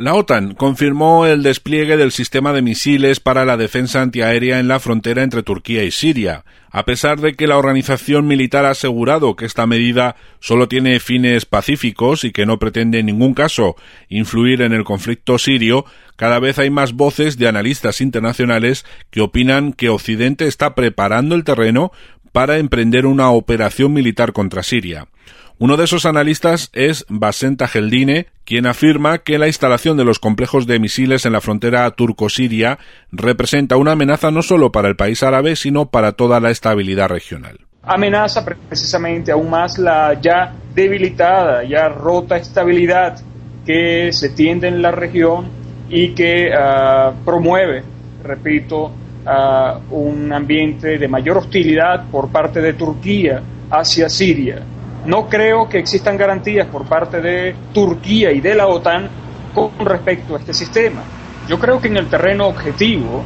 La OTAN confirmó el despliegue del sistema de misiles para la defensa antiaérea en la frontera entre Turquía y Siria, a pesar de que la organización militar ha asegurado que esta medida solo tiene fines pacíficos y que no pretende en ningún caso influir en el conflicto sirio. Cada vez hay más voces de analistas internacionales que opinan que Occidente está preparando el terreno para emprender una operación militar contra Siria. Uno de esos analistas es Bassem Tajeddine, quien afirma que la instalación de los complejos de misiles en la frontera turco-siria representa una amenaza no solo para el país árabe, sino para toda la estabilidad regional. Amenaza precisamente aún más la ya debilitada, ya rota estabilidad que se tiende en la región y que promueve, repito, un ambiente de mayor hostilidad por parte de Turquía hacia Siria. No creo que existan garantías por parte de Turquía y de la OTAN con respecto a este sistema. Yo creo que en el terreno objetivo,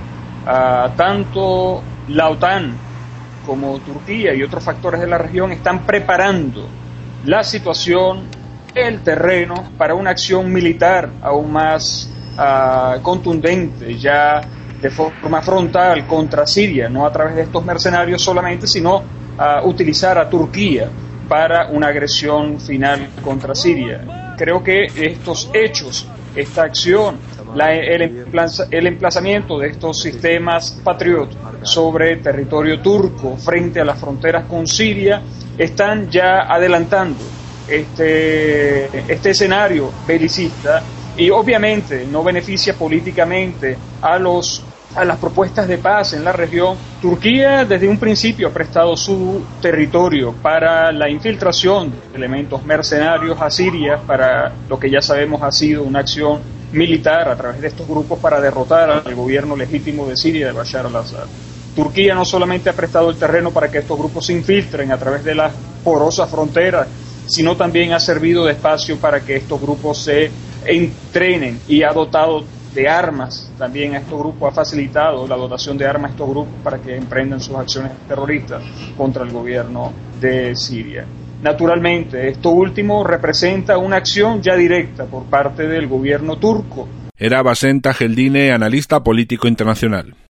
tanto la OTAN como Turquía y otros factores de la región están preparando la situación, el terreno, para una acción militar aún más contundente, ya de forma frontal contra Siria, no a través de estos mercenarios solamente, sino utilizar a Turquía para una agresión final contra Siria. Creo que estos hechos, esta acción, el emplazamiento de estos sistemas Patriot sobre territorio turco frente a las fronteras con Siria, están ya adelantando este escenario belicista y obviamente no beneficia políticamente a las propuestas de paz en la región. Turquía desde un principio ha prestado su territorio para la infiltración de elementos mercenarios a Siria, para lo que ya sabemos ha sido una acción militar a través de estos grupos para derrotar al gobierno legítimo de Siria de Bashar al-Assad. Turquía no solamente ha prestado el terreno para que estos grupos se infiltren a través de las porosas fronteras, sino también ha servido de espacio para que estos grupos se entrenen y ha dotado de armas también a estos grupos, ha facilitado la dotación de armas a estos grupos para que emprendan sus acciones terroristas contra el gobierno de Siria. Naturalmente, esto último representa una acción ya directa por parte del gobierno turco. Era Bassem Tajeddine, analista político internacional.